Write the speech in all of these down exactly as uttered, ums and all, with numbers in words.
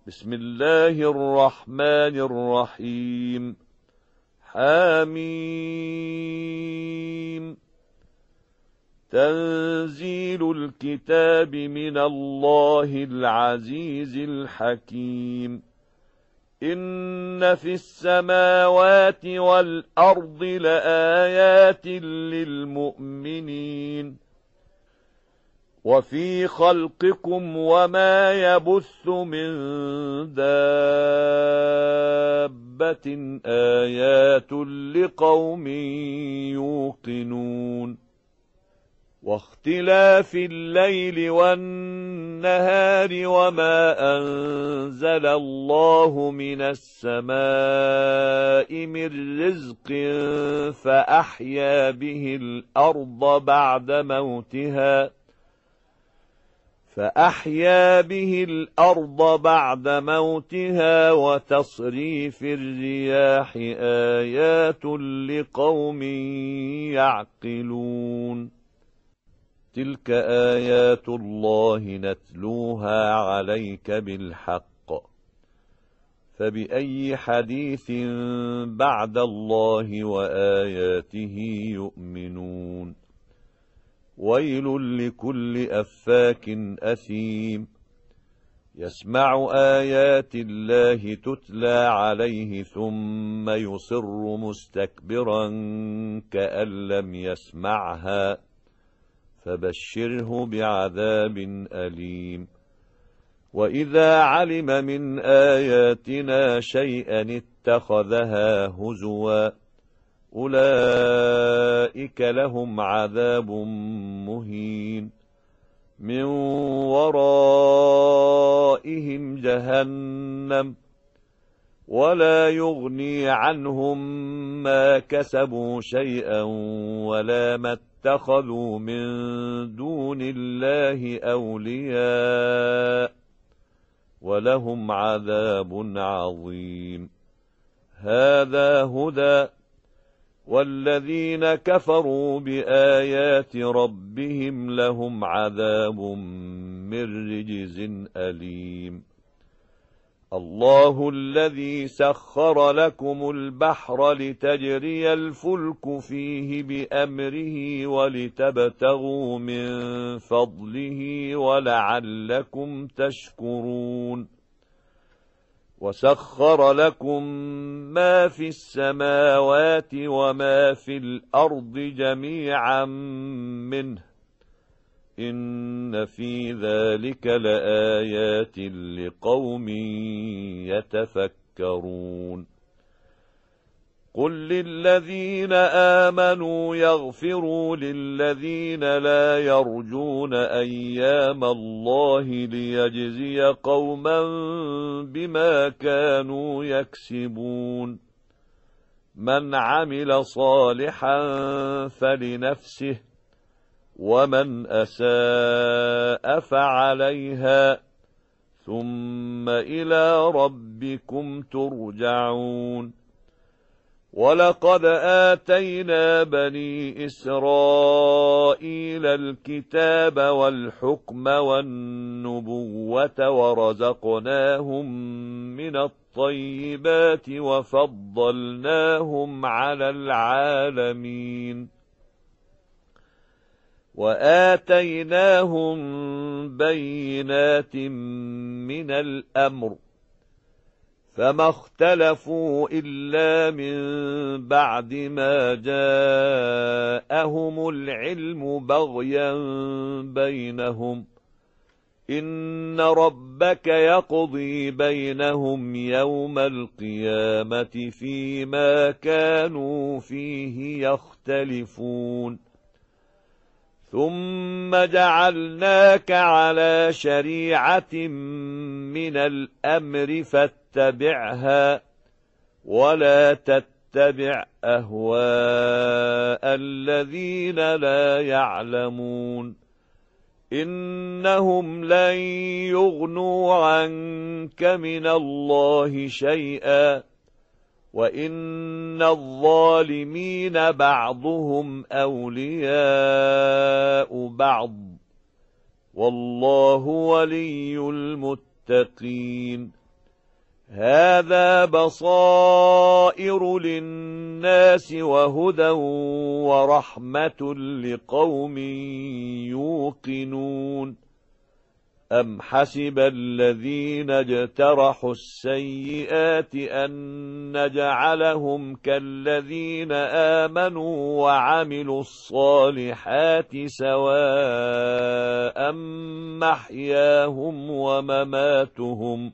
بسم الله الرحمن الرحيم. حميم. تنزيل الكتاب من الله العزيز الحكيم. إن في السماوات والأرض لآيات للمؤمنين وفي خلقكم وما يبث من دابة آيات لقوم يوقنون واختلاف الليل والنهار وما أنزل الله من السماء من رزق فأحيا به الأرض بعد موتها فأحيا به الأرض بعد موتها وتصريف الرياح آيات لقوم يعقلون تلك آيات الله نتلوها عليك بالحق فبأي حديث بعد الله وآياته يؤمنون ويل لكل أفاك أثيم يسمع آيات الله تتلى عليه ثم يصر مستكبرا كأن لم يسمعها فبشره بعذاب أليم وإذا علم من آياتنا شيئا اتخذها هزوا أولئك لهم عذاب مهين من ورائهم جهنم ولا يغني عنهم ما كسبوا شيئا ولا ما اتخذوا من دون الله أولياء ولهم عذاب عظيم هذا هدى والذين كفروا بآيات ربهم لهم عذاب من رجز أليم الله الذي سخر لكم البحر لتجري الفلك فيه بأمره ولتبتغوا من فضله ولعلكم تشكرون وسخر لكم ما في السماوات وما في الأرض جميعا منه إن في ذلك لآيات لقوم يتفكرون قل للذين آمنوا يغفروا للذين لا يرجون أيام الله ليجزي قوما بما كانوا يكسبون من عمل صالحا فلنفسه ومن أساء فعليها ثم إلى ربكم ترجعون ولقد آتينا بني إسرائيل الكتاب والحكم والنبوة ورزقناهم من الطيبات وفضلناهم على العالمين وآتيناهم بينات من الأمر فما اختلفوا إلا من بعد ما جاءهم العلم بغيا بينهم إن ربك يقضي بينهم يوم القيامة فيما كانوا فيه يختلفون ثم جعلناك على شريعة من الأمر فاتبعها ولا تتبع أهواء الذين لا يعلمون إنهم لن يغنوا عنك من الله شيئا وإن الظالمين بعضهم أولياء بعض والله ولي المتقين هذا بصائر للناس وهدى ورحمة لقوم يوقنون أم حسب الذين اجترحوا السيئات أن نجعلهم كالذين آمنوا وعملوا الصالحات سواء محياهم ومماتهم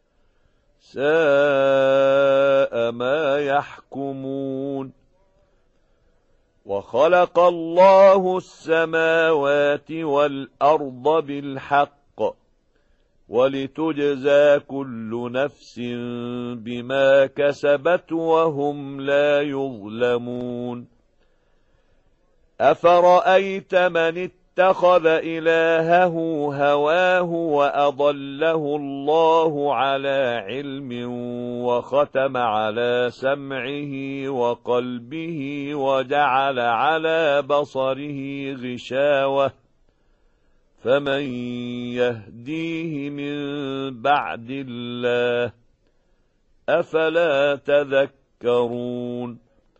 ساء ما يحكمون وخلق الله السماوات والأرض بالحق ولتجزى كل نفس بما كسبت وهم لا يظلمون أفرأيت من اتخذ إلهه هواه وأضله الله على علم وختم على سمعه وقلبه وجعل على بصره غشاوة فمن يهديه من بعد الله أفلا تذكرون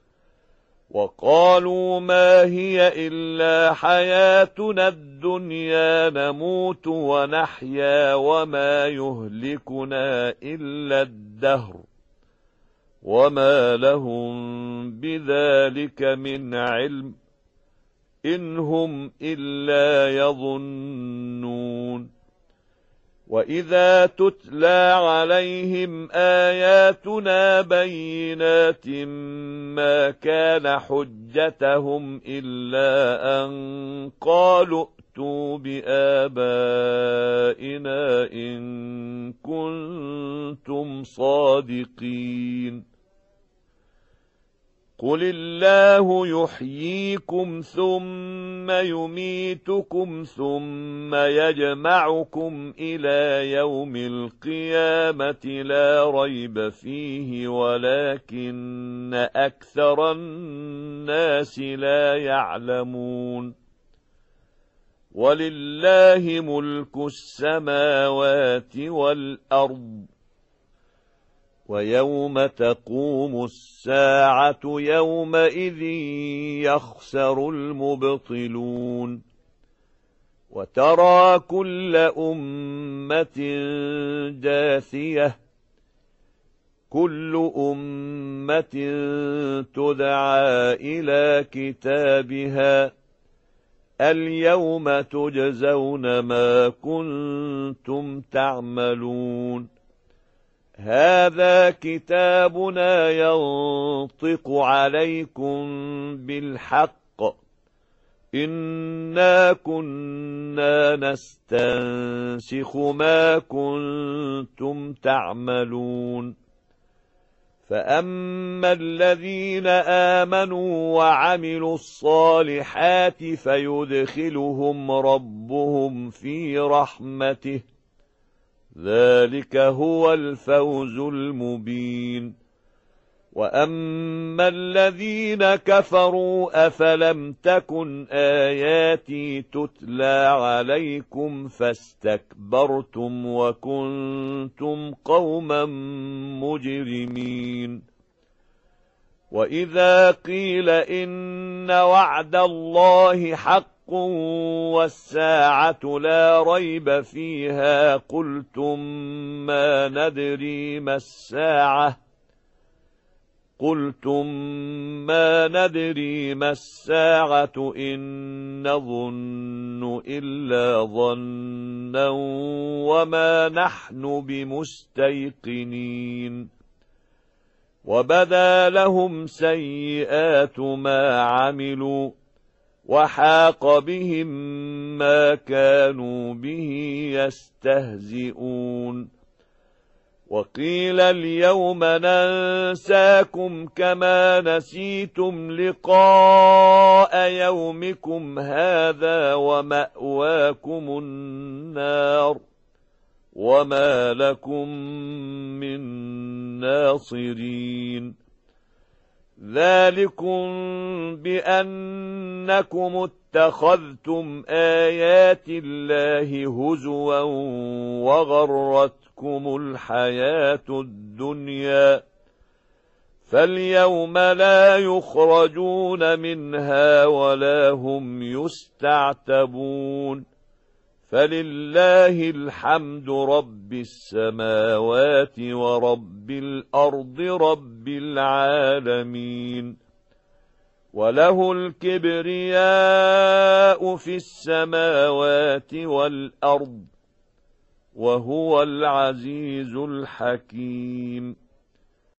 وقالوا ما هي إلا حياتنا الدنيا نموت ونحيا وما يهلكنا إلا الدهر وما لهم بذلك من علم إن هم إلا يظنون وإذا تتلى عليهم آياتنا بينات ما كان حجتهم إلا أن قالوا ائتوا بآبائنا إن كنتم صادقين قل الله يحييكم ثم يميتكم ثم يجمعكم إلى يوم القيامة لا ريب فيه ولكن أكثر الناس لا يعلمون ولله ملك السماوات والأرض ويوم تقوم الساعة يومئذ يخسر المبطلون وترى كل أمة جاثية كل أمة تدعى إلى كتابها اليوم تجزون ما كنتم تعملون هذا كتابنا ينطق عليكم بالحق إنا كنا نستنسخ ما كنتم تعملون فأما الذين آمنوا وعملوا الصالحات فيدخلهم ربهم في رحمته ذلك هو الفوز المبين وأما الذين كفروا أفلم تكن آياتي تتلى عليكم فاستكبرتم وكنتم قوما مجرمين وإذا قيل إن وعد الله حق والساعة لا ريب فيها قلتم ما ندري ما الساعة قلتم ما ندري ما الساعة إن نظن إلا ظنا وما نحن بمستيقنين وبدا لهم سيئات ما عملوا وحاق بهم ما كانوا به يستهزئون وقيل اليوم ننساكم كما نسيتم لقاء يومكم هذا ومأواكم النار وما لكم من ناصرين ذلكم بأنكم اتخذتم آيات الله هزوا وغرتكم غرتكم الحياة الدنيا فاليوم لا يخرجون منها ولا هم يستعتبون فلله الحمد رب السماوات ورب الأرض رب العالمين وله الكبرياء في السماوات والأرض وهو العزيز الحكيم